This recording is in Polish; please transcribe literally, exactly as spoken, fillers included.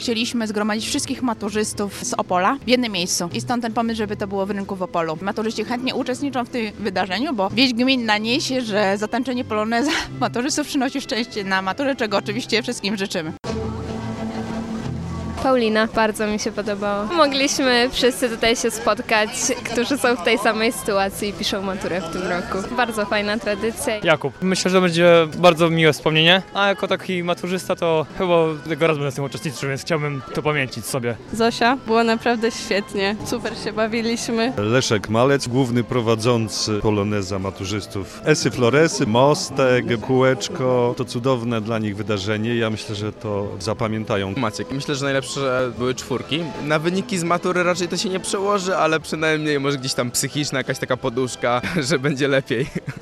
Chcieliśmy zgromadzić wszystkich maturzystów z Opola w jednym miejscu i stąd ten pomysł, żeby to było w rynku w Opolu. Maturzyści chętnie uczestniczą w tym wydarzeniu, bo wieść gminna niesie, że zatańczenie poloneza maturzystów przynosi szczęście na maturę, czego oczywiście wszystkim życzymy. Paulina, bardzo mi się podobało. Mogliśmy wszyscy tutaj się spotkać, którzy są w tej samej sytuacji i piszą maturę w tym roku. Bardzo fajna tradycja. Jakub, myślę, że będzie bardzo miłe wspomnienie, a jako taki maturzysta to chyba tego razu będę z tym uczestniczył, więc chciałbym to pamięcić sobie. Zosia, było naprawdę świetnie, super się bawiliśmy. Leszek Malec, główny prowadzący poloneza maturzystów. Esy Floresy, mostek, kółeczko, to cudowne dla nich wydarzenie, ja myślę, że to zapamiętają. Maciek, myślę, że najlepsze że były czwórki. Na wyniki z matury raczej to się nie przełoży, ale przynajmniej może gdzieś tam psychiczna jakaś taka poduszka, że będzie lepiej.